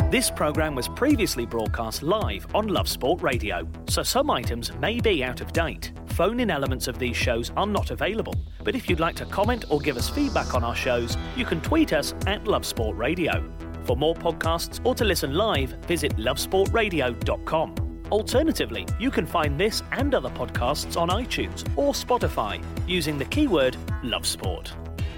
This programme was previously broadcast live on Love Sport Radio, so some items may be out of date. Phone-in elements of these shows are not available, but if you'd like to comment or give us feedback on our shows, you can tweet us at Love Sport Radio. For more podcasts or to listen live, visit lovesportradio.com. Alternatively, you can find this and other podcasts on iTunes or Spotify using the keyword Love Sport.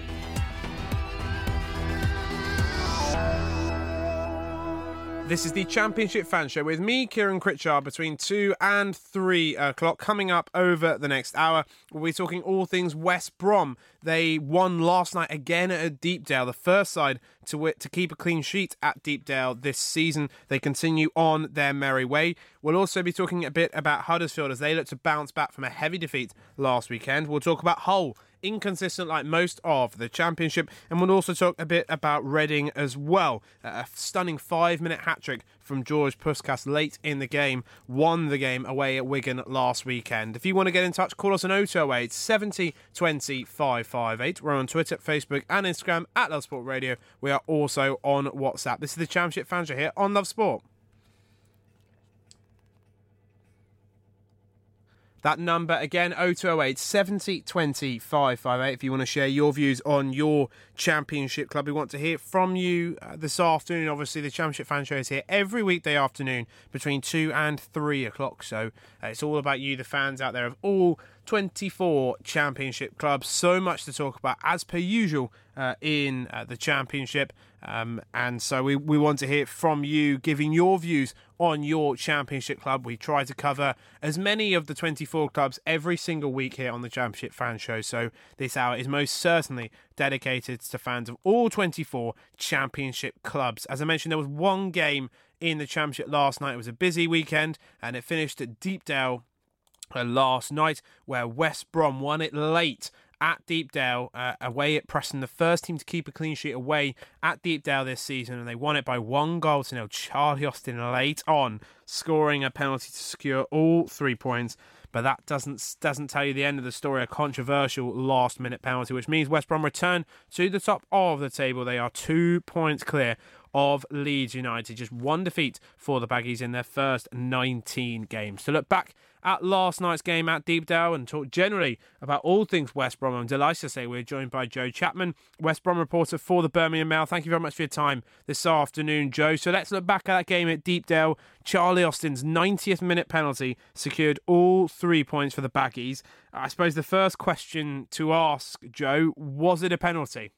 This is the Championship Fan Show with me, Kieran Critchard, between 2 and 3 o'clock. Coming up over the next hour, we'll be talking all things West Brom. They won last night again at Deepdale, the first side to keep a clean sheet at Deepdale this season. They continue on their merry way. We'll also be talking a bit about Huddersfield as they look to bounce back from a heavy defeat last weekend. We'll talk about Hull, inconsistent like most of the Championship, and we'll also talk a bit about Reading as well. A stunning 5-minute hat-trick from George Puskas late in the game won the game away at Wigan last weekend. If you want to get in touch, call us on 0208 70 20 558. We're on Twitter, Facebook and Instagram at Love Sport Radio. We are also on WhatsApp. This is the Championship Fan Show here on Love Sport. That number again, 0208 70 20 558. If you want to share your views on your Championship club, we want to hear from you this afternoon. Obviously, the Championship Fan Show is here every weekday afternoon between 2 and 3 o'clock. So it's all about you, the fans out there of all 24 Championship clubs. So much to talk about, as per usual, in the Championship. And so we want to hear from you, giving your views on your Championship club. We try to cover as many of the 24 clubs every single week here on the Championship Fan Show. So this hour is most certainly dedicated to fans of all 24 Championship clubs. As I mentioned, there was one game in the Championship last night. It was a busy weekend and it finished at Deepdale last night, where West Brom won it late at Deepdale, away at Preston, the first team to keep a clean sheet away at Deepdale this season, and they won it by 1-0. Charlie Austin late on, scoring a penalty to secure all 3 points. But that doesn't tell you the end of the story. A controversial last-minute penalty, which means West Brom return to the top of the table. They are 2 points clear of Leeds United. Just one defeat for the Baggies in their first 19 games. To look back at last night's game at Deepdale and talk generally about all things West Brom, I'm delighted to say we're joined by Joe Chapman, West Brom reporter for the Birmingham Mail. Thank you very much for your time this afternoon, Joe. So let's look back at that game at Deepdale. Charlie Austin's 90th minute penalty secured all 3 points for the Baggies. I suppose the first question to ask, Joe, was it a penalty?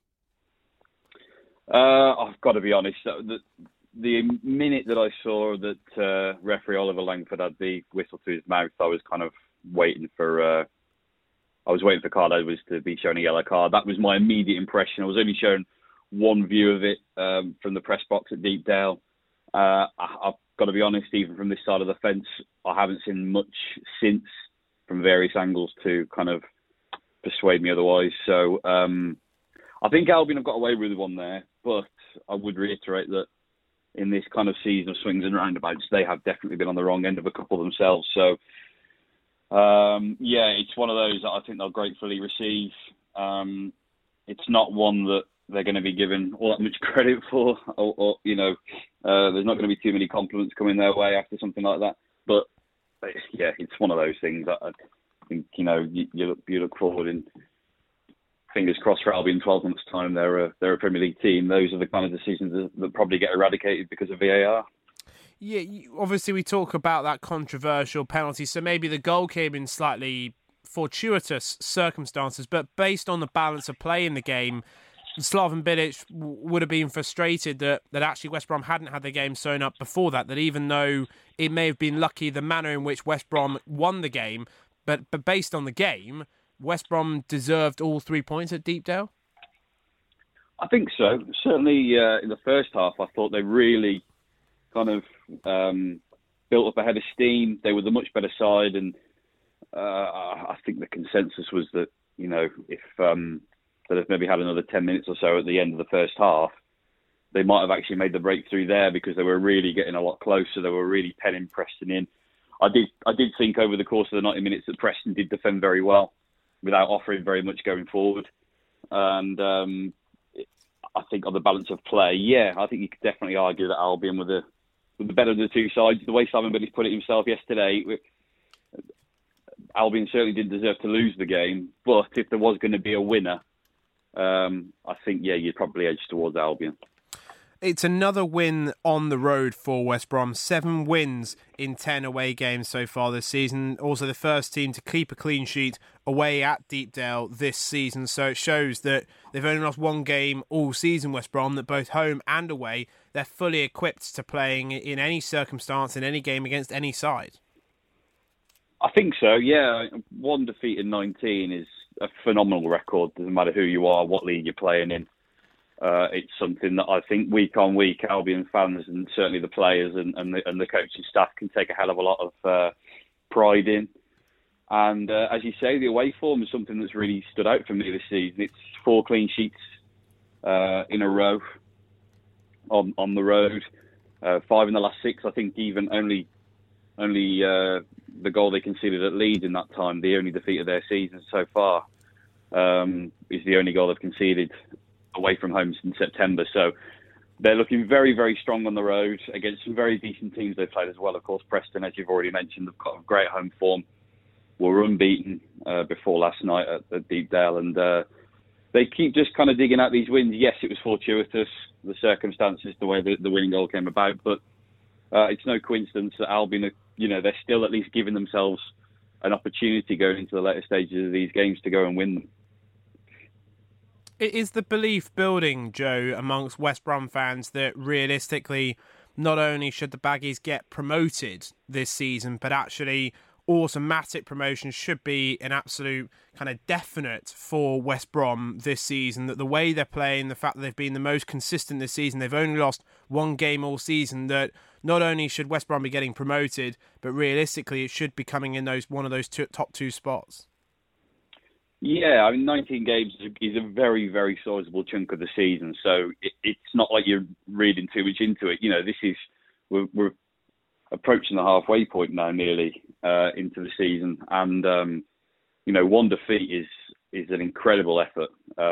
I've got to be honest. The minute that I saw that referee Oliver Langford had the whistle to his mouth, I was kind of waiting for Carl Edwards to be shown a yellow card. That was my immediate impression. I was only shown one view of it from the press box at Deepdale. I've got to be honest, even from this side of the fence, I haven't seen much since from various angles to kind of persuade me otherwise. So I think Albion have got away with one there, but I would reiterate that in this kind of season of swings and roundabouts, they have definitely been on the wrong end of a couple themselves. So, it's one of those that I think they'll gratefully receive. It's not one that they're going to be given all that much credit for, or there's not going to be too many compliments coming their way after something like that. But, yeah, it's one of those things that I think, you look forward and fingers crossed for Albion 12 months' time, they're a Premier League team. Those are the kind of decisions that probably get eradicated because of VAR. Yeah, obviously we talk about that controversial penalty, so maybe the goal came in slightly fortuitous circumstances, but based on the balance of play in the game, Slaven Bilic would have been frustrated that actually West Brom hadn't had the game sewn up before that even though it may have been lucky the manner in which West Brom won the game, but based on the game, West Brom deserved all 3 points at Deepdale? I think so. Certainly in the first half, I thought they really kind of built up a head of steam. They were the much better side, and I think the consensus was that, if they'd have maybe had another 10 minutes or so at the end of the first half, they might have actually made the breakthrough there because they were really getting a lot closer. They were really penning Preston in. I did think over the course of the 90 minutes that Preston did defend very well, without offering very much going forward. And I think on the balance of play, yeah, I think you could definitely argue that Albion were the better of the two sides. The way Simon Billy's put it himself yesterday, Albion certainly didn't deserve to lose the game, but if there was going to be a winner, I think, yeah, you'd probably edge towards Albion. It's another win on the road for West Brom. 7 wins in 10 away games so far this season. Also the first team to keep a clean sheet away at Deepdale this season. So it shows that they've only lost 1 game all season, West Brom, that both home and away, they're fully equipped to playing in any circumstance, in any game against any side. I think so, yeah. 1 defeat in 19 is a phenomenal record. Doesn't matter who you are, what league you're playing in. It's something that I think week on week, Albion fans and certainly the players and the coaching staff can take a hell of a lot of pride in. And as you say, the away form is something that's really stood out for me this season. It's 4 clean sheets in a row on the road, 5 in the last 6. I think even only the goal they conceded at Leeds in that time, the only defeat of their season so far, is the only goal they've conceded away from home since September. So they're looking very, very strong on the road against some very decent teams they've played as well. Of course, Preston, as you've already mentioned, they've got a great home form. Were unbeaten before last night at Deepdale, and they keep just kind of digging out these wins. Yes, it was fortuitous, the circumstances, the way the winning goal came about, but it's no coincidence that Albion, they're still at least giving themselves an opportunity going into the later stages of these games to go and win them. Is the belief building, Joe, amongst West Brom fans that realistically not only should the Baggies get promoted this season, but actually automatic promotion should be an absolute kind of definite for West Brom this season, that the way they're playing, the fact that they've been the most consistent this season, they've only lost 1 game all season, that not only should West Brom be getting promoted, but realistically it should be coming in one of those top 2 spots? Yeah, I mean, 19 games is a very, very sizable chunk of the season, so it's not like you're reading too much into it. We're approaching the halfway point now, nearly into the season, and 1 defeat is an incredible effort.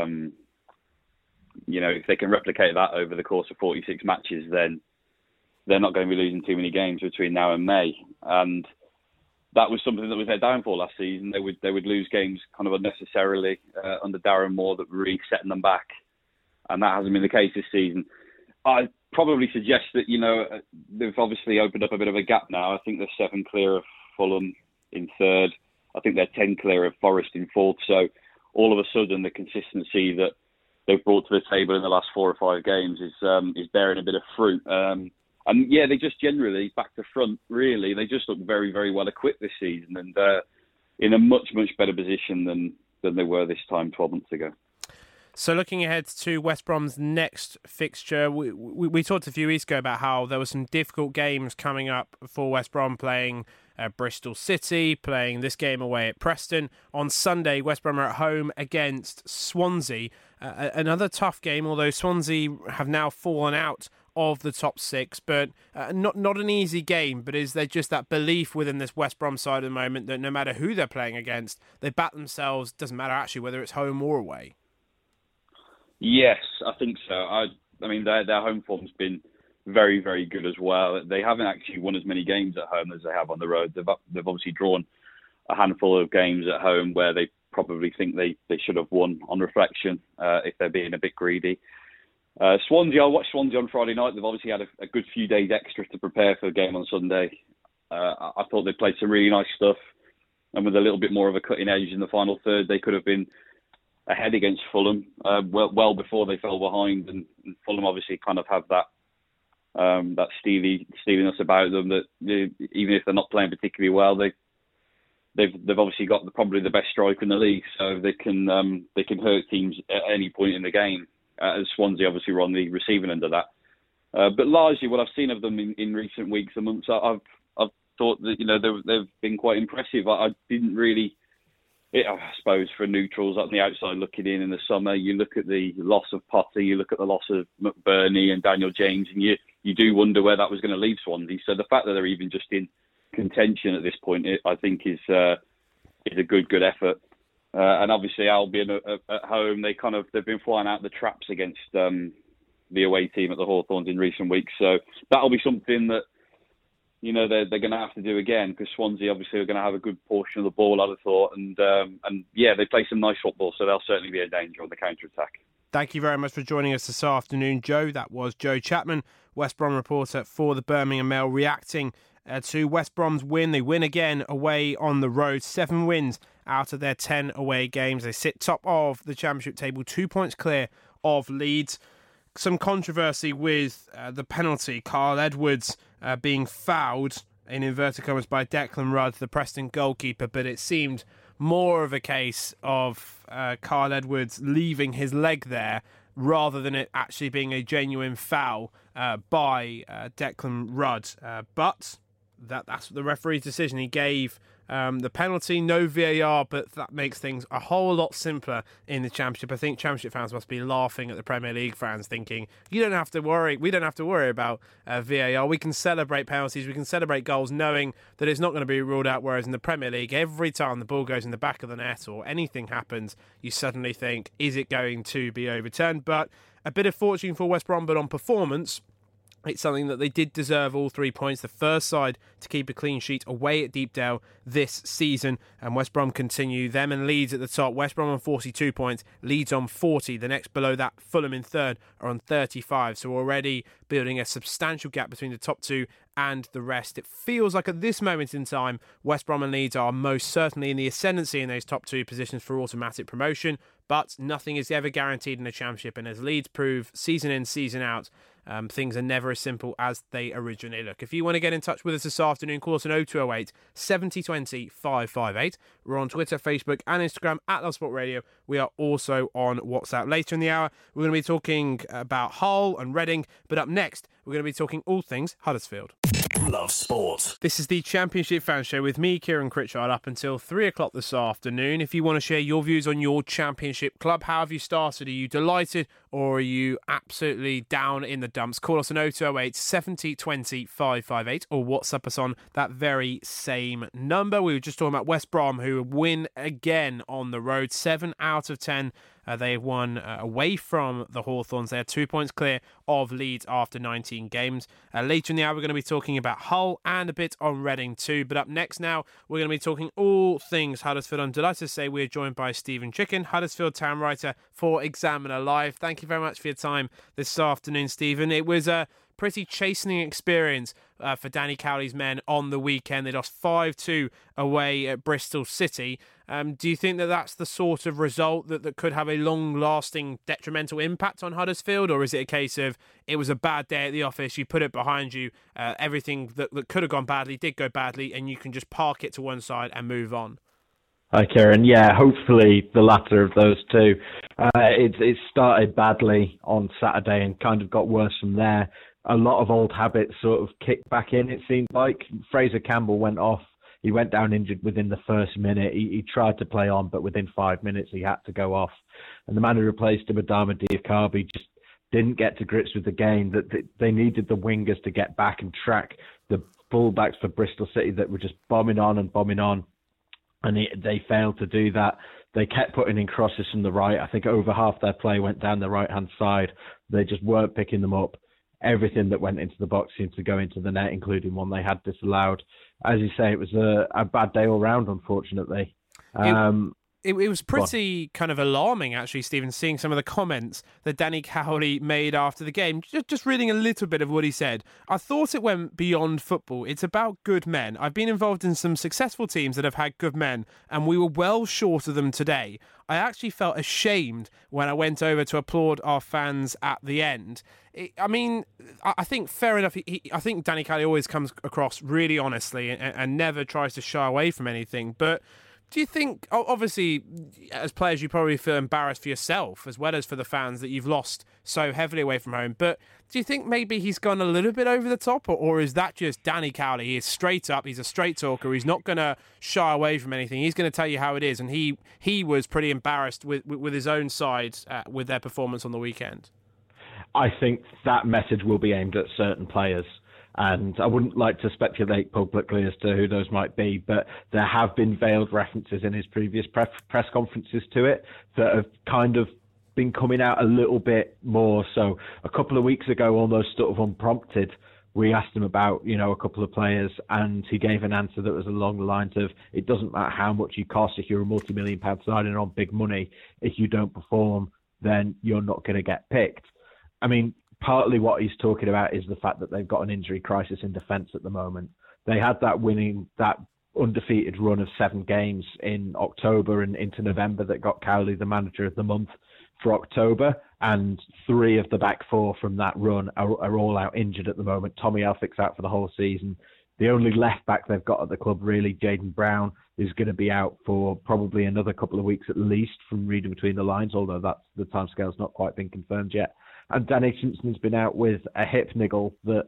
If they can replicate that over the course of 46 matches, then they're not going to be losing too many games between now and May, and that was something that was their downfall last season. They would lose games kind of unnecessarily under Darren Moore that were really setting them back, and that hasn't been the case this season. I'd probably suggest that they've obviously opened up a bit of a gap now. I think they're 7 clear of Fulham in 3rd. I think they're 10 clear of Forest in 4th. So all of a sudden, the consistency that they've brought to the table in the last 4 or 5 games is bearing a bit of fruit. And yeah, they just generally, back to front, really, they just look very, very well equipped this season and in a much, much better position than they were this time 12 months ago. So looking ahead to West Brom's next fixture, we talked a few weeks ago about how there were some difficult games coming up for West Brom, playing Bristol City, playing this game away at Preston. On Sunday, West Brom are at home against Swansea. Another tough game, although Swansea have now fallen out of the top 6, but not an easy game. But is there just that belief within this West Brom side at the moment that no matter who they're playing against, they back themselves, doesn't matter actually whether it's home or away? Yes, I think so. I mean, their home form's been very, very good as well. They haven't actually won as many games at home as they have on the road. They've obviously drawn a handful of games at home where they probably think they should have won on reflection if they're being a bit greedy. Swansea, I watched Swansea on Friday night. They've obviously had a good few days extra to prepare for the game on Sunday. I thought they played some really nice stuff, and with a little bit more of a cutting edge in the final third, they could have been ahead against Fulham well before they fell behind. And Fulham obviously kind of have that steeliness about them that even if they're not playing particularly well, they've obviously got probably the best striker in the league, so they can hurt teams at any point in the game. As Swansea obviously were on the receiving end of that. But largely what I've seen of them in recent weeks and months, I've thought that they've been quite impressive. I didn't really, I suppose for neutrals on the outside looking in the summer, you look at the loss of Potter, you look at the loss of McBurney and Daniel James, and you do wonder where that was going to leave Swansea. So the fact that they're even just in contention at this point, I think is a good effort. And obviously Albion at home, they've been flying out the traps against the away team at the Hawthorns in recent weeks. So that'll be something that, you know, they're going to have to do again, because Swansea obviously are going to have a good portion of the ball, I'd have thought. And yeah, they play some nice football, so they'll certainly be a danger on the counter-attack. Thank you very much for joining us this afternoon, Joe. That was Joe Chapman, West Brom reporter for the Birmingham Mail, reacting to West Brom's win. They win again away on the road. 7 wins out of their 10 away games. They sit top of the Championship table, 2 points clear of Leeds. Some controversy with the penalty. Carl Edwards being fouled, in inverted commas, by Declan Rudd, the Preston goalkeeper, but it seemed more of a case of Carl Edwards leaving his leg there rather than it actually being a genuine foul by Declan Rudd. But that's the referee's decision. He gave the penalty, no VAR, but that makes things a whole lot simpler in the Championship. I think Championship fans must be laughing at the Premier League fans, thinking, we don't have to worry about VAR. We can celebrate penalties, we can celebrate goals, knowing that it's not going to be ruled out, whereas in the Premier League, every time the ball goes in the back of the net or anything happens, you suddenly think, is it going to be overturned? But a bit of fortune for West Brom, but on performance, it's something that they did deserve, all 3 points. The first side to keep a clean sheet away at Deepdale this season. And West Brom continue. Them and Leeds at the top. West Brom on 42 points. Leeds on 40. The next below that, Fulham in third, are on 35. So already building a substantial gap between the top two and the rest. It feels like at this moment in time, West Brom and Leeds are most certainly in the ascendancy in those top two positions for automatic promotion. But nothing is ever guaranteed in a Championship. And as Leeds prove season in, season out, things are never as simple as they originally look. If you want to get in touch with us this afternoon, call us on 0208 70 20 558. We're on Twitter, Facebook and Instagram at Love Sport Radio. We are also on WhatsApp. Later in the hour, we're going to be talking about Hull and Reading. But up next, we're going to be talking all things Huddersfield. Love Sport. This is the Championship Fan Show with me, Kieran Critchard, up until 3 o'clock this afternoon. If you want to share your views on your Championship club, how have you started? Are you delighted or are you absolutely down in the dumps? Call us on 0208 70 20 558 or WhatsApp us on that very same number. We were just talking about West Brom, who win again on the road. 7 out of 10 they have won away from the Hawthorns. They are 2 points clear of Leeds after 19 games. Later in the hour, we're going to be talking about Hull and a bit on Reading too. But up next now, we're going to be talking all things Huddersfield. I'm delighted to say we're joined by Stephen Chicken, Huddersfield Town writer for Examiner Live. Thank you very much for your time this afternoon, Stephen. It was a pretty chastening experience for Danny Cowley's men on the weekend. They lost 5-2 away at Bristol City. Do you think that that's the sort of result that could have a long-lasting detrimental impact on Huddersfield, or is it a case of it was a bad day at the office, you put it behind you, everything that could have gone badly did go badly, and you can just park it to one side and move on? Hi, Kieran. Yeah, hopefully the latter of those two. It started badly on Saturday and kind of got worse from there. A lot of old habits sort of kicked back in, it seemed like. Fraser Campbell went off. He went down injured within the first minute. He tried to play on, but within 5 minutes he had to go off. And the man who replaced him, Adama Diakhaby, just didn't get to grips with the game. That they needed the wingers to get back and track the fullbacks for Bristol City that were just bombing on. And they failed to do that. They kept putting in crosses from the right. I think over half their play went down the right-hand side. They just weren't picking them up. Everything that went into the box seemed to go into the net, including one they had disallowed. As you say, it was a bad day all round, unfortunately. It was pretty kind of alarming, actually, Stephen, seeing some of the comments that Danny Cowley made after the game. Just reading a little bit of what he said. I thought it went beyond football. It's about good men. I've been involved in some successful teams that have had good men, and we were well short of them today. I actually felt ashamed when I went over to applaud our fans at the end. I think fair enough. I think Danny Cowley always comes across really honestly and never tries to shy away from anything. But do you think, obviously, as players, you probably feel embarrassed for yourself as well as for the fans that you've lost so heavily away from home. But do you think maybe he's gone a little bit over the top, or is that just Danny Cowley? He is straight up. He's a straight talker. He's not going to shy away from anything. He's going to tell you how it is. And he was pretty embarrassed with his own side with their performance on the weekend. I think that message will be aimed at certain players. And I wouldn't like to speculate publicly as to who those might be, but there have been veiled references in his previous press conferences to it that have kind of been coming out a little bit more. So a couple of weeks ago, almost sort of unprompted, we asked him about, a couple of players, and he gave an answer that was along the lines of, it doesn't matter how much you cost if you're a multi-million-pound side and on big money. If you don't perform, then you're not going to get picked. I mean, partly what he's talking about is the fact that they've got an injury crisis in defence at the moment. They had that undefeated run of 7 games in October and into November that got Cowley the manager of the month for October, and 3 of the back 4 from that run are all out injured at the moment. Tommy Elphick's out for the whole season. The only left back they've got at the club, really, Jaden Brown, is going to be out for probably another couple of weeks at least, from reading between the lines, although the timescale's not quite been confirmed yet. And Danny Simpson's been out with a hip niggle that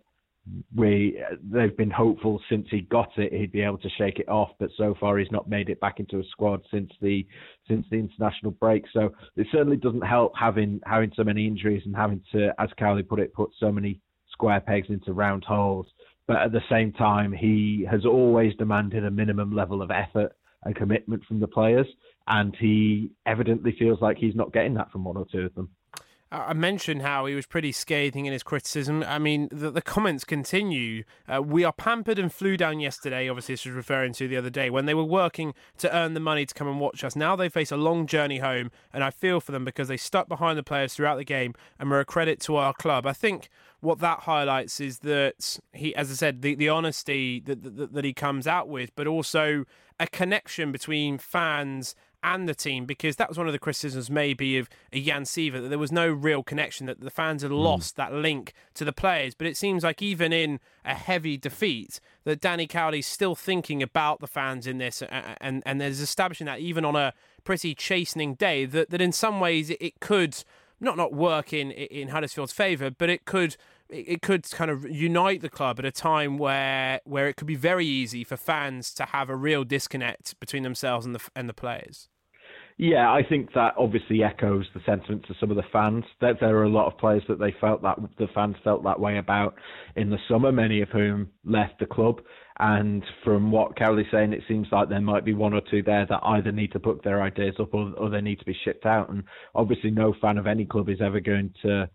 they've been hopeful since he got it he'd be able to shake it off, but so far he's not made it back into a squad since the international break. So it certainly doesn't help having so many injuries and having to, as Cowley put it, put so many square pegs into round holes. But at the same time, he has always demanded a minimum level of effort and commitment from the players, and he evidently feels like he's not getting that from one or two of them. I mentioned how he was pretty scathing in his criticism. I mean, the comments continue. We are pampered and flew down yesterday. Obviously, this was referring to the other day when they were working to earn the money to come and watch us. Now they face a long journey home, and I feel for them because they stuck behind the players throughout the game and were a credit to our club. I think what that highlights is that he, as I said, the honesty that he comes out with, but also a connection between fans and the team, because that was one of the criticisms maybe of Jan Siewert, that there was no real connection, that the fans had lost that link to the players. But it seems like even in a heavy defeat, that Danny Cowley's still thinking about the fans in this, and there's establishing that even on a pretty chastening day, that in some ways it could not work in Huddersfield's favour, but it could kind of unite the club at a time where it could be very easy for fans to have a real disconnect between themselves and the players. Yeah, I think that obviously echoes the sentiments of some of the fans. That there are a lot of players that they felt that the fans felt that way about in the summer, many of whom left the club. And from what Cowley's saying, it seems like there might be 1 or 2 there that either need to book their ideas up or they need to be shipped out. And obviously no fan of any club is ever going to,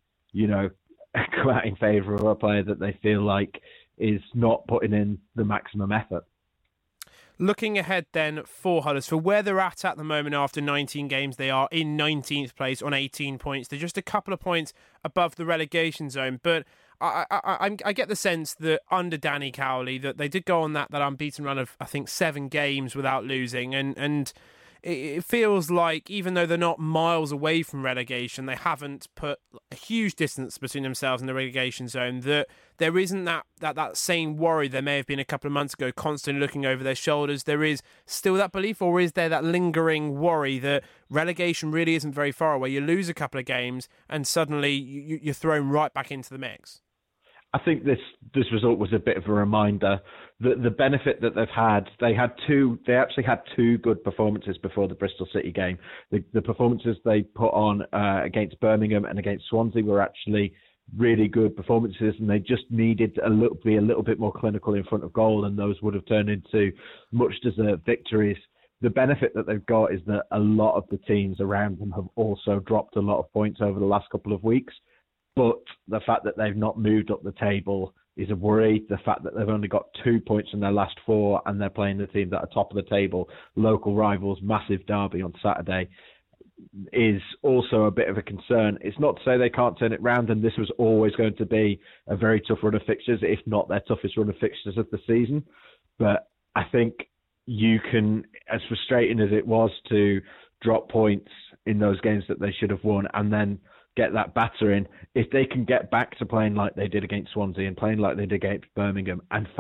go out in favour of a player that they feel like is not putting in the maximum effort. Looking ahead then for Huddersfield, where they're at the moment after 19 games, they are in 19th place on 18 points. They're just a couple of points above the relegation zone. But I get the sense that under Danny Cowley, that they did go on that unbeaten run of, I think, 7 games without losing. And it feels like even though they're not miles away from relegation, they haven't put a huge distance between themselves and the relegation zone, that there isn't that same worry there may have been a couple of months ago, constantly looking over their shoulders. There is still that belief, or is there that lingering worry that relegation really isn't very far away? You lose a couple of games and suddenly you're thrown right back into the mix. I think this result was a bit of a reminder that the benefit that they've had, they actually had 2 good performances before the Bristol City game. The performances they put on against Birmingham and against Swansea were actually really good performances, and they just needed to be a little bit more clinical in front of goal, and those would have turned into much deserved victories. The benefit that they've got is that a lot of the teams around them have also dropped a lot of points over the last couple of weeks. But the fact that they've not moved up the table is a worry. The fact that they've only got 2 points in their last 4 and they're playing the team that are top of the table, local rivals, massive derby on Saturday, is also a bit of a concern. It's not to say they can't turn it round, and this was always going to be a very tough run of fixtures, if not their toughest run of fixtures of the season. But I think you can, as frustrating as it was to drop points in those games that they should have won and then get that battering, if they can get back to playing like they did against Swansea and playing like they did against Birmingham and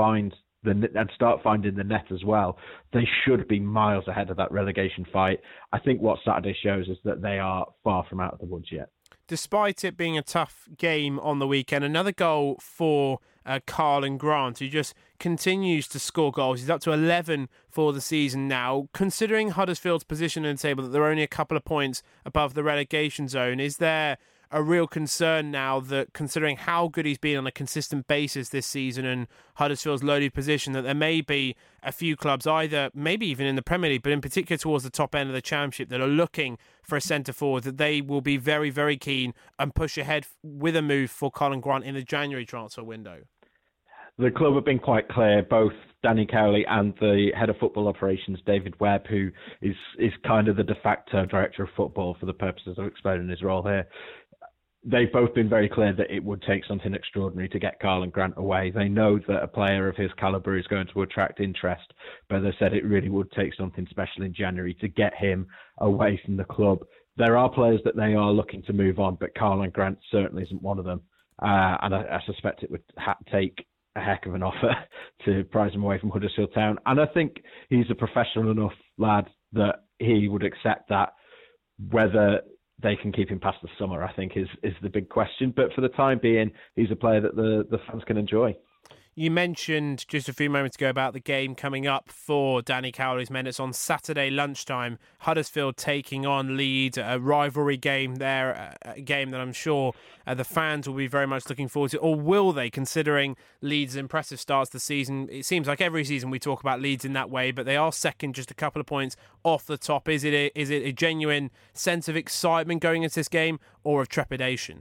start finding the net as well, they should be miles ahead of that relegation fight. I think what Saturday shows is that they are far from out of the woods yet. Despite it being a tough game on the weekend, another goal for Karlan Grant, who just continues to score goals. He's up to 11 for the season now. Considering Huddersfield's position in the table, that they're only a couple of points above the relegation zone, is there a real concern now that, considering how good he's been on a consistent basis this season and Huddersfield's loaded position, that there may be a few clubs, either maybe even in the Premier League, but in particular towards the top end of the Championship, that are looking for a centre-forward, that they will be very, very keen and push ahead with a move for Colin Grant in the January transfer window? The club have been quite clear, both Danny Cowley and the head of football operations, David Webb, who is kind of the de facto director of football for the purposes of explaining his role here. They've both been very clear that it would take something extraordinary to get Colin Grant away. They know that a player of his calibre is going to attract interest, but they said it really would take something special in January to get him away from the club. There are players that they are looking to move on, but Colin Grant certainly isn't one of them. And I suspect it would take a heck of an offer to prize him away from Huddersfield Town. And I think he's a professional enough lad that he would accept that. Whether they can keep him past the summer, I think, is the big question. But for the time being, he's a player that the fans can enjoy. You mentioned just a few moments ago about the game coming up for Danny Cowley's men. It's on Saturday lunchtime. Huddersfield taking on Leeds, a rivalry game there, a game that I'm sure the fans will be very much looking forward to. Or will they, considering Leeds' impressive starts to the season? It seems like every season we talk about Leeds in that way, but they are second, just a couple of points off the top. Is it a genuine sense of excitement going into this game, or of trepidation?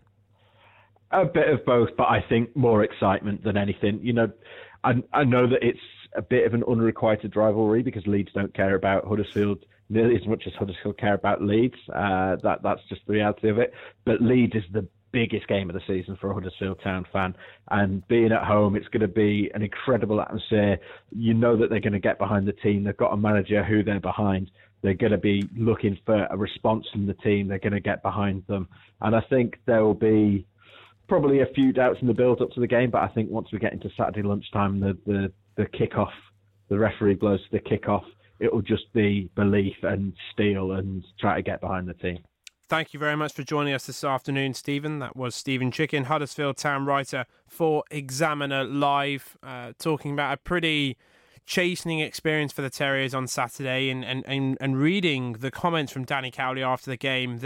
A bit of both, but I think more excitement than anything. You know, I know that it's a bit of an unrequited rivalry because Leeds don't care about Huddersfield nearly as much as Huddersfield care about Leeds. That's just the reality of it. But Leeds is the biggest game of the season for a Huddersfield Town fan, and being at home, it's going to be an incredible atmosphere. You know that they're going to get behind the team. They've got a manager who they're behind. They're going to be looking for a response from the team. They're going to get behind them, and I think there will be probably a few doubts in the build-up to the game, but I think once we get into Saturday lunchtime, the kick-off, the referee blows the kick-off, it'll just be belief and steel and try to get behind the team. Thank you very much for joining us this afternoon, Stephen. That was Stephen Chicken, Huddersfield Town writer for Examiner Live, talking about a pretty chastening experience for the Terriers on Saturday, and reading the comments from Danny Cowley after the game.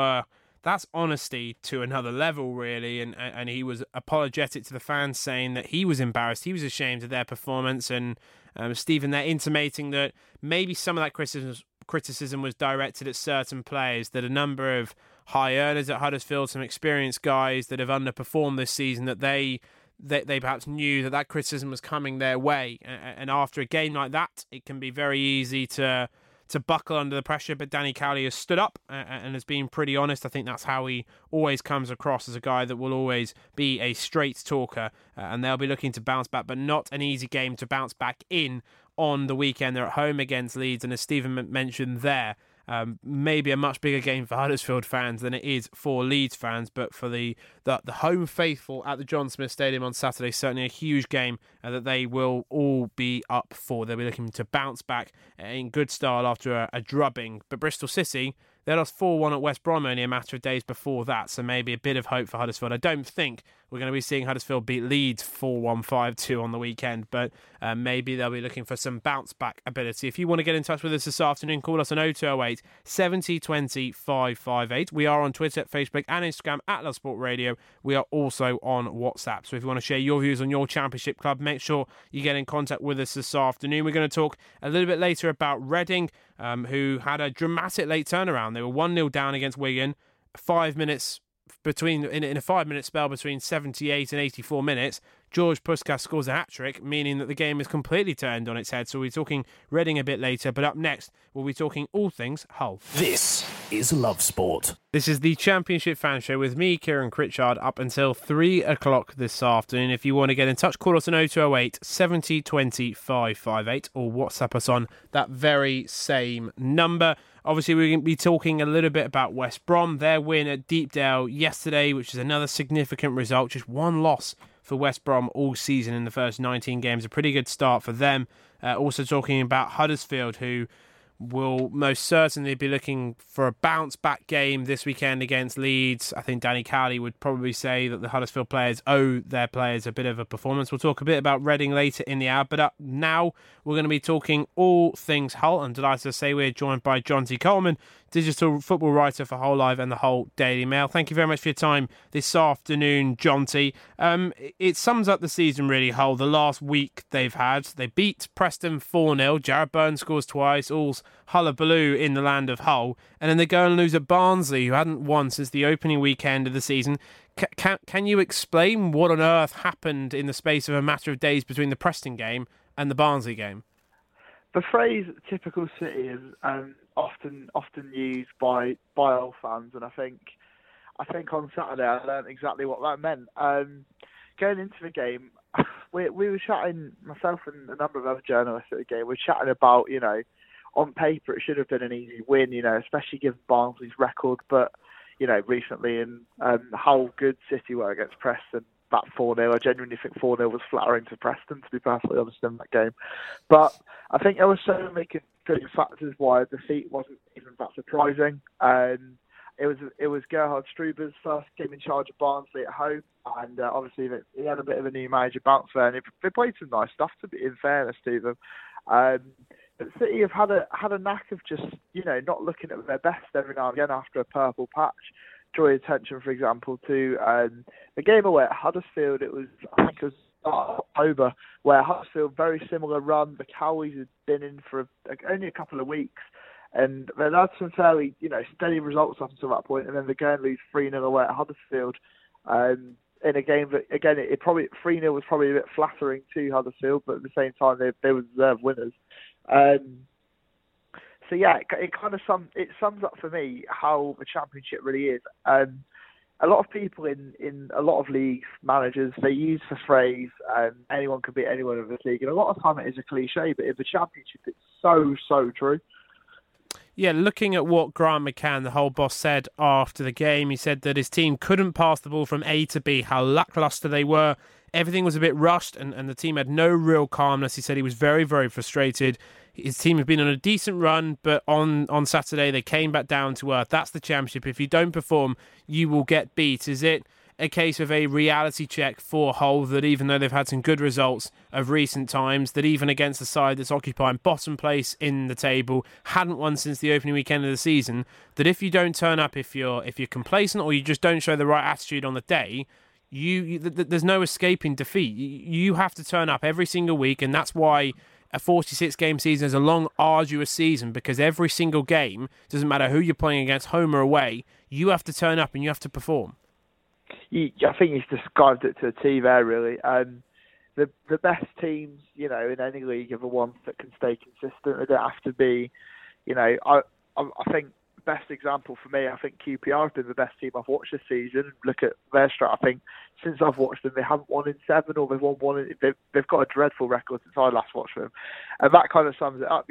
That's honesty to another level, really, and he was apologetic to the fans, saying that he was embarrassed, he was ashamed of their performance, and Stephen, they're intimating that maybe some of that criticism was directed at certain players, that a number of high earners at Huddersfield, some experienced guys that have underperformed this season, that they perhaps knew that criticism was coming their way, and after a game like that, it can be very easy to buckle under the pressure, but Danny Cowley has stood up and has been pretty honest. I think that's how he always comes across, as a guy that will always be a straight talker, and they'll be looking to bounce back, but not an easy game to bounce back in on the weekend. They're at home against Leeds, and as Stephen mentioned there, maybe a much bigger game for Huddersfield fans than it is for Leeds fans, but for the home faithful at the John Smith Stadium on Saturday, certainly a huge game that they will all be up for. They'll be looking to bounce back in good style after a drubbing. But Bristol City, they lost 4-1 at West Brom only a matter of days before that, so maybe a bit of hope for Huddersfield. I don't think we're going to be seeing Huddersfield beat Leeds 4-1, 5-2 on the weekend, but maybe they'll be looking for some bounce-back ability. If you want to get in touch with us this afternoon, call us on 0208 70 20 558. We are on Twitter, Facebook and Instagram at Love Sport Radio. We are also on WhatsApp, so if you want to share your views on your Championship club, make sure you get in contact with us this afternoon. We're going to talk a little bit later about Reading, who had a dramatic late turnaround. They were 1-0 down against Wigan, 5 minutes in a 5-minute spell between 78 and 84 minutes. George Puskas scores a hat-trick, meaning that the game is completely turned on its head. So we're talking Reading a bit later, but up next we'll be talking all things Hull. This is Love Sport. This is the Championship Fan Show with me, Kieran Critchard, up until 3 o'clock this afternoon. If you want to get in touch, call us on 0208 70 20 558 or WhatsApp us on that very same number. Obviously, we're going to be talking a little bit about West Brom, their win at Deepdale yesterday, which is another significant result. Just one loss for West Brom all season in the first 19 games. A pretty good start for them. Also talking about Huddersfield, who will most certainly be looking for a bounce-back game this weekend against Leeds. I think Danny Cowley would probably say that the Huddersfield players owe their players a bit of a performance. We'll talk a bit about Reading later in the hour, but now we're going to be talking all things Hull. I'm delighted to say we're joined by Jonty Coleman, digital football writer for Hull Live and the Hull Daily Mail. Thank you very much for your time this afternoon, Jonty. It sums up the season really, Hull. The last week they've had, they beat Preston 4-0. Jarrod Burns scores twice, all's hullabaloo in the land of Hull, and then they go and lose at Barnsley, who hadn't won since the opening weekend of the season. Can you explain what on earth happened in the space of a matter of days between the Preston game and the Barnsley game? The phrase "typical City" is often used by Hull fans, and I think on Saturday I learned exactly what that meant. Going into the game, we were chatting, myself and a number of other journalists at the game, we were chatting about, on paper it should have been an easy win, especially given Barnsley's record, but, recently and how good City were against Preston, that 4-0, I genuinely think 4-0 was flattering to Preston, to be perfectly honest, in that game. But I think there were so many contributing factors why the defeat wasn't even that surprising. It was Gerhard Struber's first game in charge of Barnsley at home, and obviously he had a bit of a new manager bounce there, and they played some nice stuff, to be in fairness to them. But City have had a knack of just not looking at their best every now and again after a purple patch. Draw your attention, for example, to the game away at Huddersfield. I think it was October, where Huddersfield, very similar run. The Cowies had been in for only a couple of weeks, and they'd had some fairly, steady results up until that point, and then they go and lose 3-0 away at Huddersfield. In a game that, again, 3-0 was probably a bit flattering to Huddersfield, but at the same time, they were deserved winners. So yeah, it kind of sums up for me how the Championship really is. A lot of people in a lot of leagues, managers, they use the phrase anyone can beat anyone in this league, and a lot of time it is a cliche, but in the Championship it's so true. Yeah, looking at what Grant McCann, the Hull boss, said after the game, he said that his team couldn't pass the ball from A to B, how lacklustre they were. Everything was a bit rushed and the team had no real calmness. He said he was very, very frustrated. His team had been on a decent run, but on Saturday they came back down to earth. That's the Championship. If you don't perform, you will get beat. Is it a case of a reality check for Hull that even though they've had some good results of recent times, that even against the side that's occupying bottom place in the table, hadn't won since the opening weekend of the season, that if you don't turn up, if you're complacent or you just don't show the right attitude on the day, there's no escaping defeat. You have to turn up every single week, and that's why a 46-game season is a long, arduous season, because every single game, doesn't matter who you're playing against, home or away, you have to turn up and you have to perform. I think you've described it to a T there, really. The best teams, in any league are the ones that can stay consistent. They don't have to be, I think the best example for me, I think QPR have been the best team I've watched this season. Look at their strat. I think since I've watched them, they haven't won in 7, or they've won 1. They've got a dreadful record since I last watched them, and that kind of sums it up.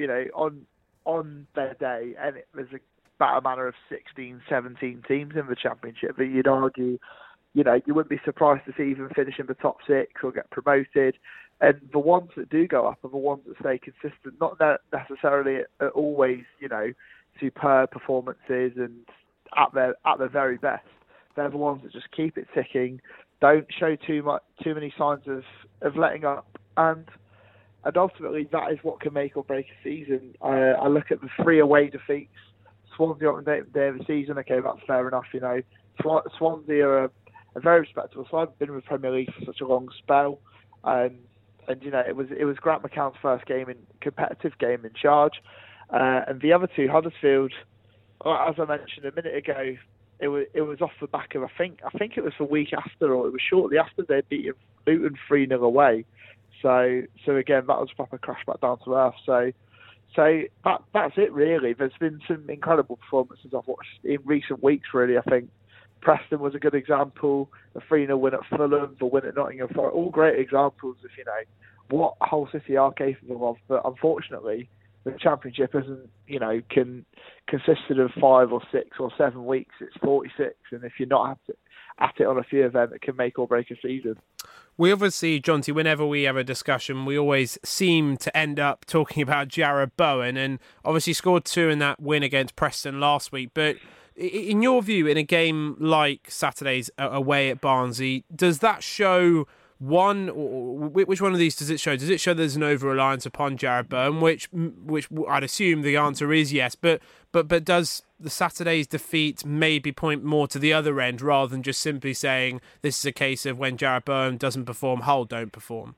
On their day, and there's about a manner of 16, 17 teams in the Championship that you'd argue, you wouldn't be surprised to see even finish in the top 6 or get promoted. And the ones that do go up are the ones that stay consistent, not necessarily always, superb performances and at their very best. They're the ones that just keep it ticking, don't show too many signs of letting up, and ultimately that is what can make or break a season. I look at the 3 away defeats. Swansea on the day of the season, okay, that's fair enough. Swansea are a very respectable side. I've been in the Premier League for such a long spell, and it was Grant McCann's first competitive game in charge. And the other 2, Huddersfield, as I mentioned a minute ago, it was off the back of I think it was the week after, or it was shortly after they beat Luton 3-0 away. So again, that was a proper crash back down to earth. So that's it really. There's been some incredible performances I've watched in recent weeks. Really, I think Preston was a good example. The 3-0 win at Fulham, the win at Nottingham Forest, all great examples of what Hull City are capable of. But unfortunately, the Championship isn't, consisted of 5 or 6 or 7 weeks. It's 46, and if you're not at it on a few of them, it can make or break a season. We obviously, Jonty, whenever we have a discussion, we always seem to end up talking about Jarrod Bowen, and obviously scored 2 in that win against Preston last week. But in your view, in a game like Saturday's away at Barnsley, does that show one, or which one of these does it show? Does it show there's an over-reliance upon Jarrod Bowen, which I'd assume the answer is yes, but does the Saturday's defeat maybe point more to the other end rather than just simply saying this is a case of when Jarrod Bowen doesn't perform, Hull don't perform?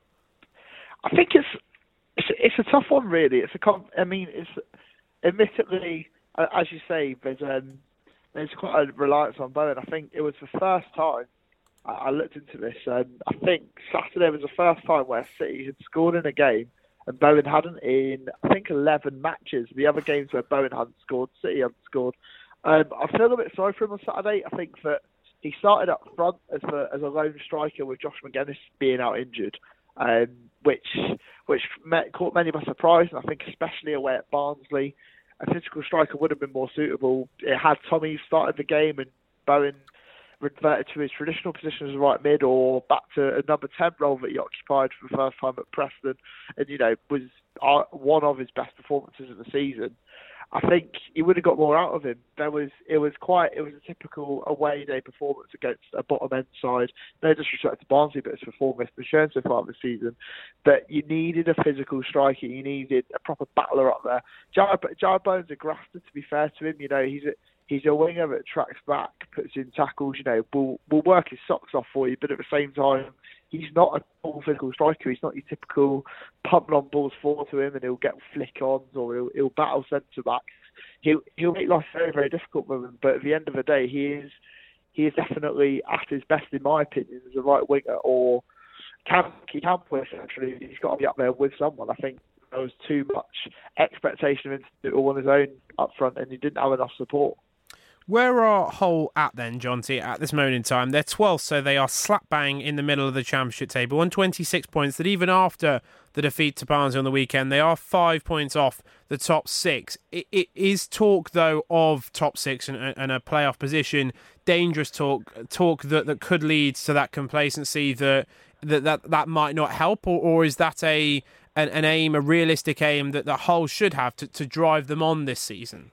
I think it's a tough one, really. It's admittedly, as you say, there's quite a reliance on Bowen. I think it was the first time I looked into this, and I think Saturday was the first time where City had scored in a game and Bowen hadn't in, I think, 11 matches. The other games where Bowen hadn't scored, City hadn't scored. I feel a bit sorry for him on Saturday. I think that he started up front as a lone striker with Josh McGuinness being out injured, which caught many by surprise, and I think especially away at Barnsley, a physical striker would have been more suitable. It had Tommy started the game and Bowen reverted to his traditional position as a right mid or back to a number 10 role that he occupied for the first time at Preston, and was one of his best performances of the season. I think he would have got more out of him. It was a typical away day performance against a bottom end side. No disrespect to Barnsley, but his performance has been shown so far this season that you needed a physical striker. You needed a proper battler up there. Jarrod Bowen's a grafter, to be fair to him. He's a winger that tracks back, puts in tackles, will work his socks off for you, but at the same time, he's not a full physical striker. He's not your typical pumping on balls forward to him and he'll get flick-ons or he'll battle centre-backs. He'll make life very, very difficult with him, but at the end of the day, he is definitely at his best, in my opinion, as a right winger, or he can play centrally. He's got to be up there with someone. I think there was too much expectation of him to do it all on his own up front, and he didn't have enough support. Where are Hull at then, Jonty, at this moment in time? They're 12th, so they are slap bang in the middle of the Championship table on 26 points, that even after the defeat to Barnsley on the weekend, they are 5 points off the top 6. It is talk, though, of top 6 and a playoff position, dangerous talk that could lead to that complacency that might not help, or is that an aim, a realistic aim that Hull should have to drive them on this season?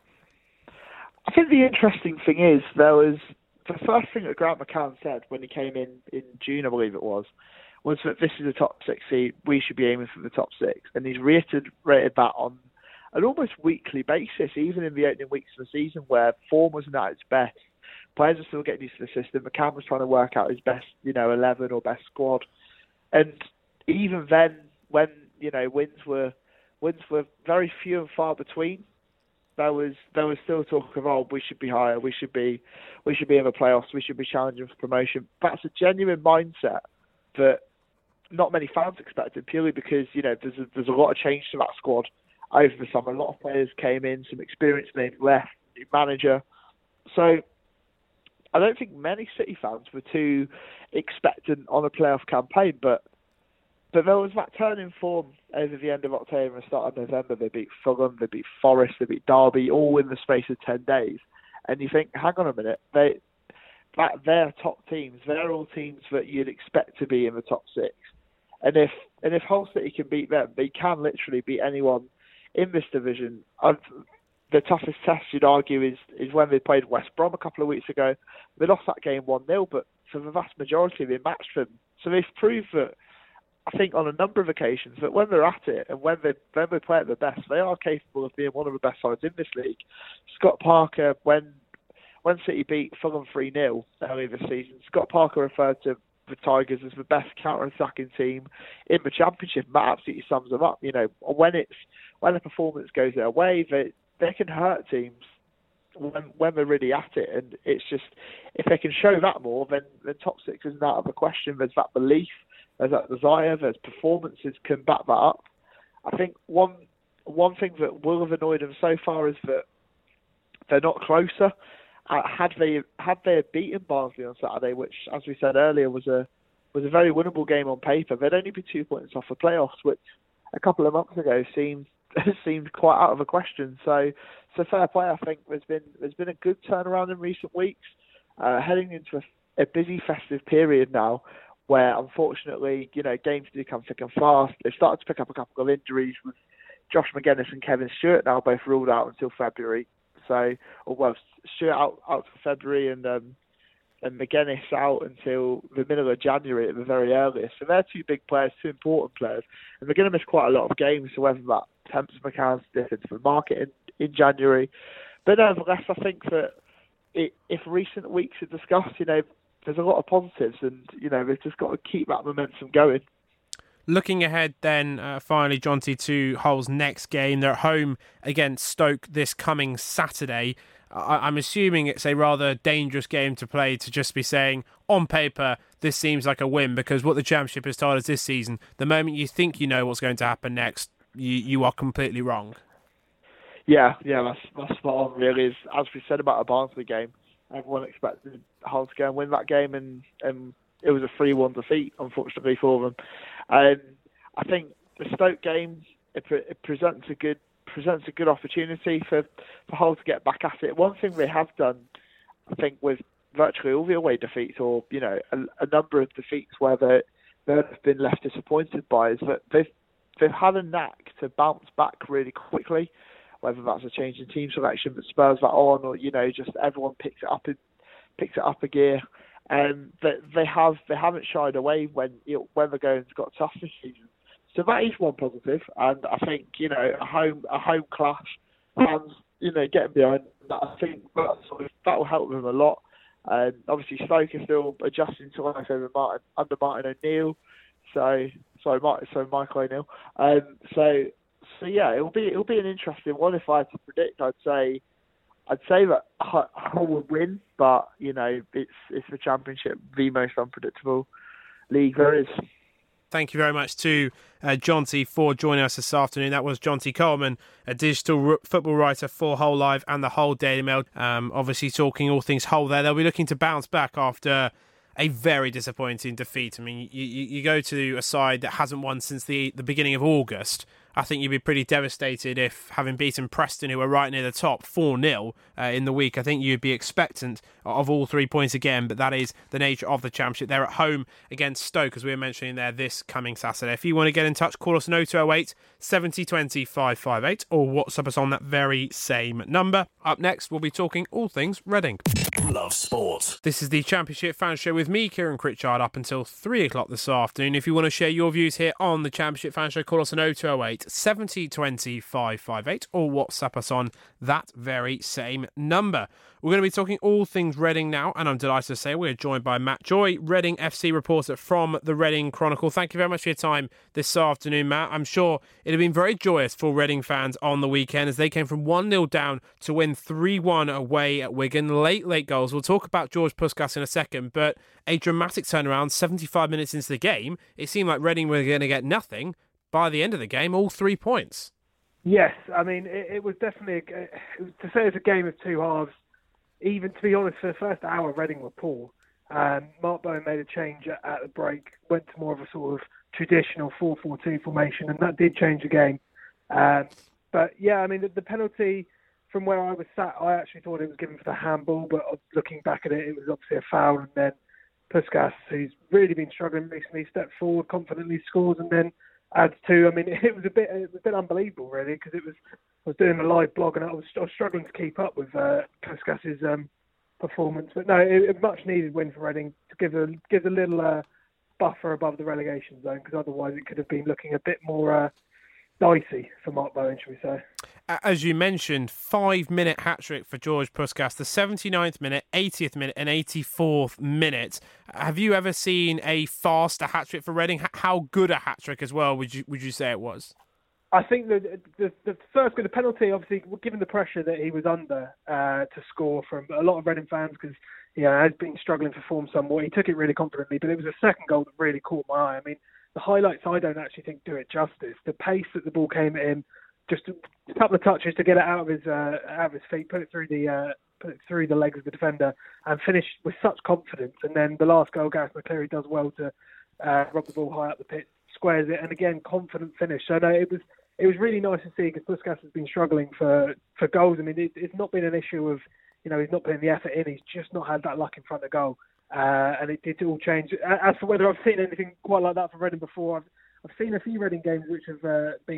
I think the interesting thing is, there was the first thing that Grant McCann said when he came in June, I believe it was that this is a top 6 seed, we should be aiming for the top 6. And he's reiterated that on an almost weekly basis, even in the opening weeks of the season where form wasn't at its best. Players are still getting used to the system. McCann was trying to work out his best, 11 or best squad. And even then, when, wins were very few and far between, there was still talk of, we should be higher, we should be in the playoffs, we should be challenging for promotion. That's a genuine mindset that not many fans expected, purely because there's a lot of change to that squad over the summer. A lot of players came in, some experienced names left, new manager. So I don't think many City fans were too expectant on a playoff campaign, but there was that turn in form over the end of October and start of November. They beat Fulham, they beat Forest, they beat Derby, all in the space of 10 days. And you think, hang on a minute, they're top teams. They're all teams that you'd expect to be in the top 6. And if Hull City can beat them, they can literally beat anyone in this division. The toughest test, you'd argue, is when they played West Brom a couple of weeks ago. They lost that game 1-0, but for the vast majority, they matched them. So they've proved that, I think, on a number of occasions, that when they're at it and when they play at their best, they are capable of being one of the best sides in this league. Scott Parker, when City beat Fulham 3-0 earlier this season, Scott Parker referred to the Tigers as the best counter-attacking team in the Championship. That absolutely sums them up. When the performance goes their way, they can hurt teams when they're really at it. And it's just, if they can show that more, then the top 6 isn't out of the question. There's that belief, there's that desire, there's performances can back that up. I think one thing that will have annoyed them so far is that they're not closer. Had they beaten Barnsley on Saturday, which, as we said earlier, was a very winnable game on paper, they'd only be 2 points off the playoffs, which a couple of months ago seemed quite out of the question. So fair play. I think there's been a good turnaround in recent weeks, heading into a busy festive period now, where unfortunately, games do come thick and fast. They've started to pick up a couple of injuries with Josh Magennis and Kevin Stewart now both ruled out until February. So, Stewart out for February and Magennis out until the middle of January at the very earliest. So they're two big players, two important players, and they're going to miss quite a lot of games. So whether that tempts McCann's dip into the market in January, but nevertheless, I think that if recent weeks are discussed, there's a lot of positives, and they've just got to keep that momentum going. Looking ahead then, finally, Jonty, to Hull's next game. They're at home against Stoke this coming Saturday. I'm assuming it's a rather dangerous game to play to just be saying, on paper, this seems like a win, because what the Championship has told us this season, the moment you think you know what's going to happen next, you are completely wrong. Yeah, that's spot on, really. As we said about the Barnsley game, everyone expected Hull to go and win that game, and it was a 3-1 defeat, unfortunately, for them. I think the Stoke game, it presents a good opportunity for Hull to get back at it. One thing they have done, I think, with virtually all the away defeats, or a number of defeats where they've been left disappointed by, is that they've had a knack to bounce back really quickly. Whether that's a change in team selection that spurs that on, or just everyone picks it up a gear. But they haven't shied away when the going's got tough this season. So that is one positive, and I think a home clash, fans getting behind that, I think that will help them a lot. Obviously Stoke are still adjusting to life under Martin O'Neill, Michael O'Neill. So yeah, it'll be an interesting one. If I had to predict, I'd say that Hull would win, but it's the Championship, the most unpredictable league there is. Thank you very much to Jonty for joining us this afternoon. That was Jonty Coleman, a digital football writer for Hull Live and the Hull Daily Mail. Obviously talking all things Hull there. They'll be looking to bounce back after a very disappointing defeat. I mean, you go to a side that hasn't won since the beginning of August. I think you'd be pretty devastated if, having beaten Preston, who were right near the top, 4-0 in the week, I think you'd be expectant of all 3 points again, but that is the nature of the Championship. They're at home against Stoke, as we were mentioning there, this coming Saturday. If you want to get in touch, call us on 0208 70 20 558 or WhatsApp us on that very same number. Up next, we'll be talking all things Reading. Love Sport. This is the Championship Fan Show with me, Kieran Critchard, up until 3 o'clock this afternoon. If you want to share your views here on the Championship Fan Show, call us on 0208 70 20 558 or WhatsApp us on that very same number. We're going to be talking all things Reading now, and I'm delighted to say we're joined by Matt Joy, Reading FC reporter from the Reading Chronicle. Thank you very much for your time this afternoon, Matt. I'm sure it had been very joyous for Reading fans on the weekend as they came from 1-0 down to win 3-1 away at Wigan. Late goals. We'll talk about George Puskas in a second, but a dramatic turnaround 75 minutes into the game. It seemed like Reading were going to get nothing. By the end of the game, all 3 points. Yes, I mean, it was definitely, to say it's a game of two halves, even to be honest, for the first hour, Reading were poor. Mark Bowen made a change at the break, went to more of a sort of traditional 4-4-2 formation, and that did change the game. But yeah, I mean, the penalty, from where I was sat, I actually thought it was given for the handball, but looking back at it, it was obviously a foul, and then Puskas, who's really been struggling recently, stepped forward, confidently scores, and then adds to. I mean, it was a bit unbelievable, really, because I was doing a live blog and I was struggling to keep up with Puskas's performance. But no, a much needed win for Reading to give a little buffer above the relegation zone, because otherwise it could have been looking a bit more dicey for Mark Bowen, shall we say. As you mentioned, 5-minute hat-trick for George Puskas, the 79th minute, 80th minute and 84th minute. Have you ever seen a faster hat-trick for Reading? How good a hat-trick as well would you say it was? I think the first good, the penalty, obviously, given the pressure that he was under to score from a lot of Reading fans, because has been struggling for form somewhat, he took it really confidently, but it was a second goal that really caught my eye. I mean, the highlights I don't actually think do it justice. The pace that the ball came at him, just a couple of touches to get it out of his feet, put it through the legs of the defender, and finish with such confidence. And then the last goal, Gareth McCleary does well to rob the ball high up the pitch, squares it, and again, confident finish. So no, it was really nice to see, because Puskas has been struggling for goals. I mean, it's not been an issue of, he's not putting the effort in, he's just not had that luck in front of goal. and it did all change. As for whether I've seen anything quite like that from Reading before, I've seen a few Reading games which have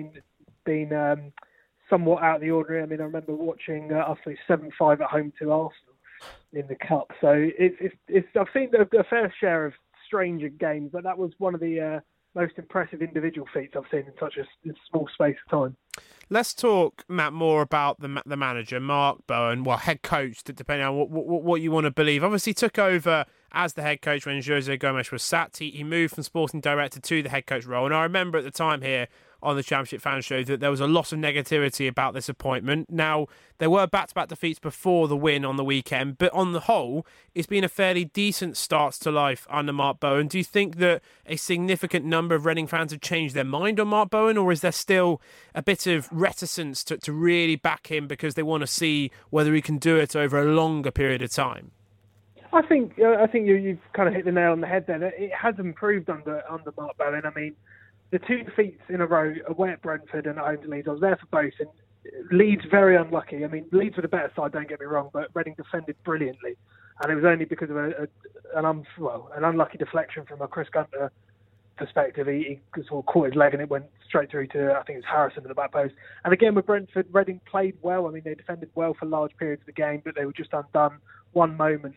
been somewhat out of the ordinary. I mean, I remember watching us lose 7-5 at home to Arsenal in the Cup. So I've seen a fair share of stranger games, but that was one of the most impressive individual feats I've seen in such a small space of time. Let's talk, Matt, more about the manager, Mark Bowen, head coach, depending on what you want to believe. Obviously took over as the head coach when Jose Gomes was sacked. He moved from sporting director to the head coach role. And I remember at the time here on the Championship Fan Show that there was a lot of negativity about this appointment. Now, there were back-to-back defeats before the win on the weekend, but on the whole, it's been a fairly decent start to life under Mark Bowen. Do you think that a significant number of Reading fans have changed their mind on Mark Bowen, or is there still a bit of reticence to really back him because they want to see whether he can do it over a longer period of time? I think you've kind of hit the nail on the head there. It has improved under Mark Bowen. I mean, the 2 defeats in a row, away at Brentford and at home to Leeds, I was there for both. And Leeds very unlucky. I mean, Leeds were the better side, don't get me wrong, but Reading defended brilliantly. And it was only because of an unlucky deflection from a Chris Gunter perspective. He sort of caught his leg and it went straight through to, I think it was Harrison in the back post. And again with Brentford, Reading played well. I mean, they defended well for large periods of the game, but they were just undone one moment.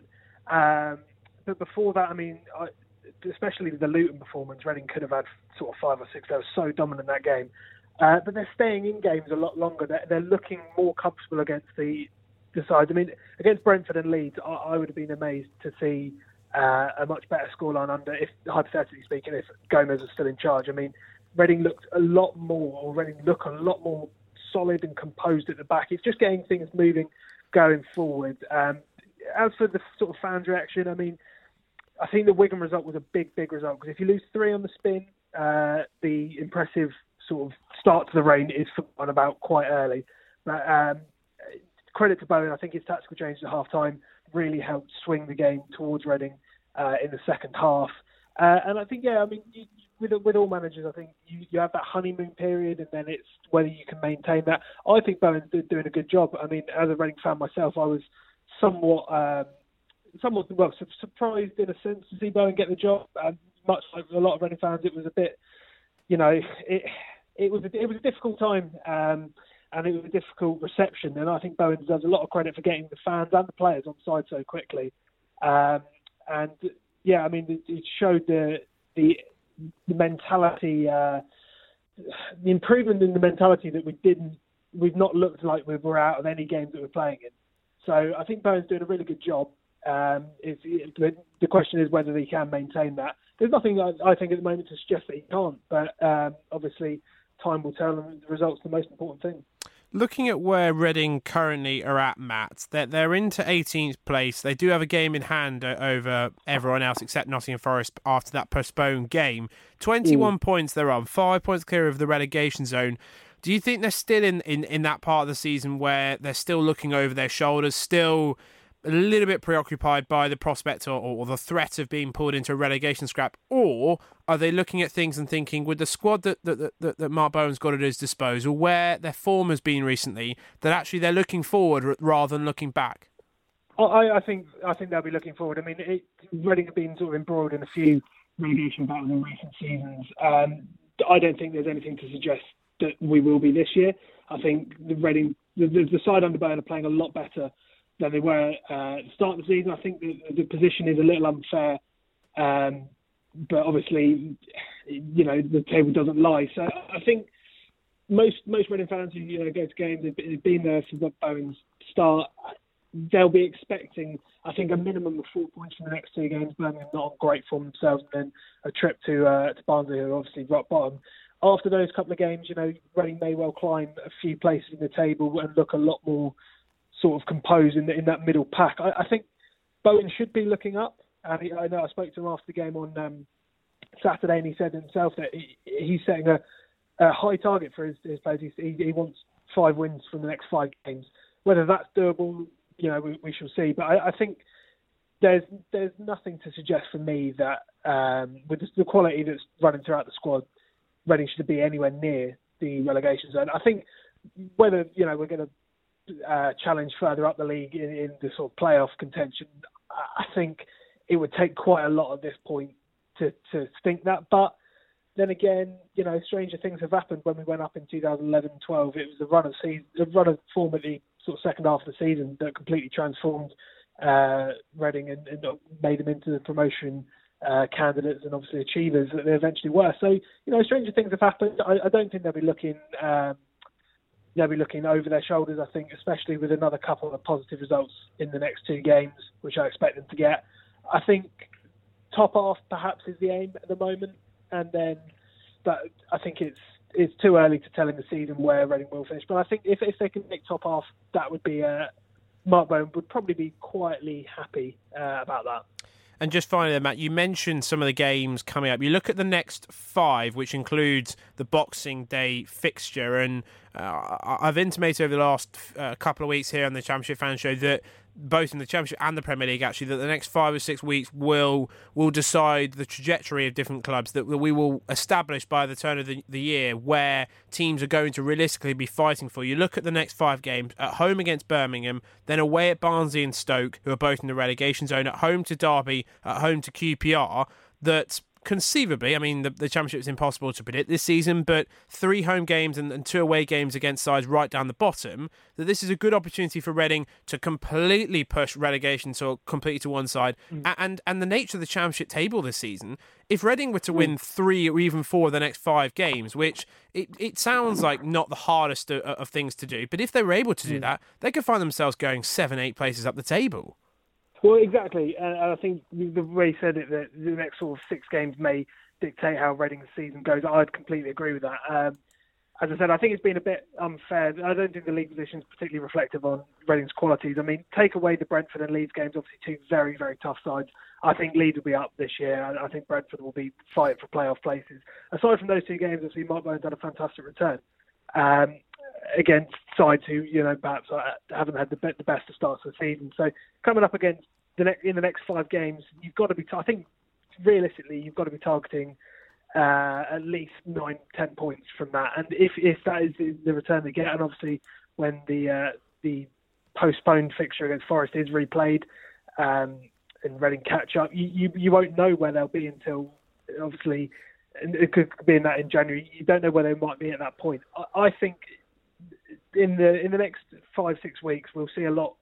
But before that, I mean, especially the Luton performance, Reading could have had sort of 5 or 6. They were so dominant in that game. But they're staying in games a lot longer. They're looking more comfortable against the sides. I mean, against Brentford and Leeds, I would have been amazed to see a much better scoreline under, if hypothetically speaking, if Gomez was still in charge. I mean, Reading look a lot more solid and composed at the back. It's just getting things moving going forward. As for the sort of fans' reaction, I mean, I think the Wigan result was a big result, because if you lose 3 on the spin, the impressive sort of start to the reign is forgotten about quite early. But credit to Bowen, I think his tactical change at half-time really helped swing the game towards Reading in the second half. And I think, with all managers, I think you have that honeymoon period, and then it's whether you can maintain that. I think Bowen's doing a good job. I mean, as a Reading fan myself, I was somewhat surprised in a sense to see Bowen get the job. Much like a lot of Reading fans, it was a bit, it was a difficult time, and it was a difficult reception. And I think Bowen deserves a lot of credit for getting the fans and the players on side so quickly. It showed the mentality, the improvement in the mentality that we've not looked like we were out of any games that we're playing in. So I think Bowen's doing a really good job. The question is whether he can maintain that. There's nothing I think at the moment to suggest that he can't, but obviously time will tell, and the result's the most important thing. Looking at where Reading currently are at, Matt, they're into 18th place. They do have a game in hand over everyone else except Nottingham Forest after that postponed game. 21 points they're on, 5 points clear of the relegation zone. Do you think they're still in that part of the season where they're still looking over their shoulders, still a little bit preoccupied by the prospect or the threat of being pulled into a relegation scrap? Or are they looking at things and thinking, with the squad that Mark Bowen's got at his disposal, where their form has been recently, that actually they're looking forward rather than looking back? I think they'll be looking forward. I mean, Reading have been sort of embroiled in a few relegation battles in recent seasons. I don't think there's anything to suggest that we will be this year. I think the side under Bowen are playing a lot better than they were at the start of the season. I think the position is a little unfair, but obviously, the table doesn't lie. So I think most Reading fans who go to games, they've been there since Bowen's start. They'll be expecting, I think, a minimum of 4 points from the next 2 games. Birmingham not on great form themselves, and then a trip to Barnsley, who are obviously rock bottom. After those couple of games, Reading may well climb a few places in the table and look a lot more sort of composed in that middle pack. I think Bowen should be looking up. And I know I spoke to him after the game on Saturday, and he said himself that he's setting a high target for his players. He wants 5 wins from the next 5 games. Whether that's doable, we shall see. But I think there's nothing to suggest for me that with the quality that's running throughout the squad, Reading should be anywhere near the relegation zone. I think whether we're going to challenge further up the league in the sort of playoff contention, I think it would take quite a lot at this point to think that. But then again, stranger things have happened. When we went up in 2011-12, it was a run of form at the sort of second half of the season that completely transformed Reading and made them into the promotion candidates and obviously achievers that they eventually were. So, stranger things have happened. I don't think they'll be looking over their shoulders, I think, especially with another couple of positive results in the next 2 games, which I expect them to get. I think top half perhaps is the aim at the moment, but I think it's too early to tell in the season where Reading will finish. But I think if they can make top half, that would be Mark Bowen would probably be quietly happy about that. And just finally, Matt, you mentioned some of the games coming up. You look at the next 5, which includes the Boxing Day fixture, and I've intimated over the last couple of weeks here on the Championship Fan Show that both in the Championship and the Premier League, actually, that the next 5 or 6 weeks will decide the trajectory of different clubs, that we will establish by the turn of the year where teams are going to realistically be fighting for. You look at the next 5 games: at home against Birmingham, then away at Barnsley and Stoke, who are both in the relegation zone, at home to Derby, at home to QPR, that conceivably, I mean, the Championship is impossible to predict this season, but 3 home games and 2 away games against sides right down the bottom, that this is a good opportunity for Reading to completely push relegation completely to one side. And the nature of the Championship table this season, if Reading were to win 3 or even 4 of the next 5 games, which it sounds like not the hardest of things to do, but if they were able to do that, they could find themselves going 7-8 places up the table. Well, exactly, and I think the way you said it, that the next sort of 6 games may dictate how Reading's season goes. I'd completely agree with that. As I said, I think it's been a bit unfair. I don't think the league position is particularly reflective on Reading's qualities. I mean, take away the Brentford and Leeds games, obviously 2 very, very tough sides. I think Leeds will be up this year. I think Brentford will be fighting for playoff places. Aside from those 2 games, obviously Mark Bowen's done a fantastic return against sides who, perhaps haven't had the best of starts to the season. So coming up against in the next 5 games, you've got to be. I think realistically, you've got to be targeting at least 9-10 points from that. And if that is the return they get, and obviously when the postponed fixture against Forest is replayed and Reading catch up, you won't know where they'll be until obviously it could be in January. You don't know where they might be at that point. I think in the next 5-6 weeks we'll see a lot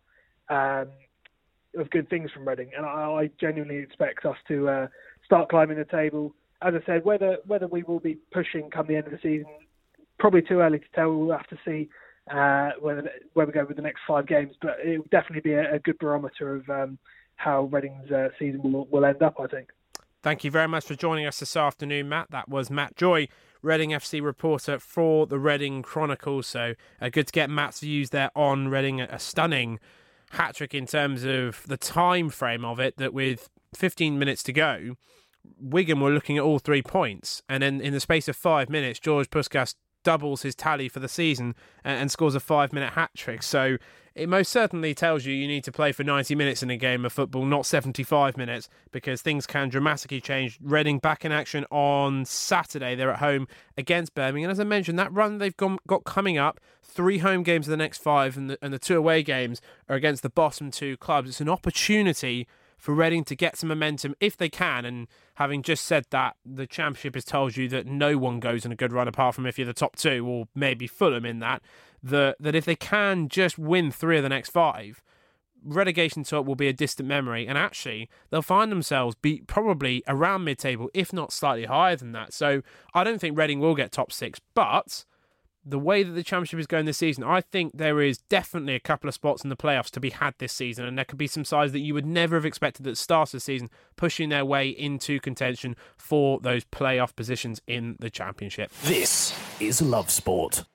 of good things from Reading, and I genuinely expect us to start climbing the table. As I said, whether we will be pushing come the end of the season, probably too early to tell. We'll have to see where we go with the next 5 games, but it will definitely be a good barometer of how Reading's season will end up, I think. Thank you very much for joining us this afternoon, Matt. That was Matt Joy, Reading FC reporter for the Reading Chronicle. So good to get Matt's views there on Reading. A stunning hat-trick in terms of the time frame of it, that with 15 minutes to go, Wigan were looking at all 3 points, and then in the space of 5 minutes, George Puskas doubles his tally for the season and scores a 5-minute hat-trick. So it most certainly tells you need to play for 90 minutes in a game of football, not 75 minutes, because things can dramatically change. Reading back in action on Saturday. They're at home against Birmingham. And as I mentioned, that run they've got coming up, 3 home games of the next 5 and the 2 away games are against the bottom 2 clubs. It's an opportunity for Reading to get some momentum if they can. And having just said that, the Championship has told you that no one goes on a good run apart from if you're the top 2, or maybe Fulham in that if they can just win 3 of the next 5, relegation top will be a distant memory, and actually they'll find themselves probably around mid-table, if not slightly higher than that. So I don't think Reading will get top 6, but the way that the Championship is going this season, I think there is definitely a couple of spots in the playoffs to be had this season, and there could be some sides that you would never have expected at the start of the season pushing their way into contention for those playoff positions in the Championship. This is Love Sport.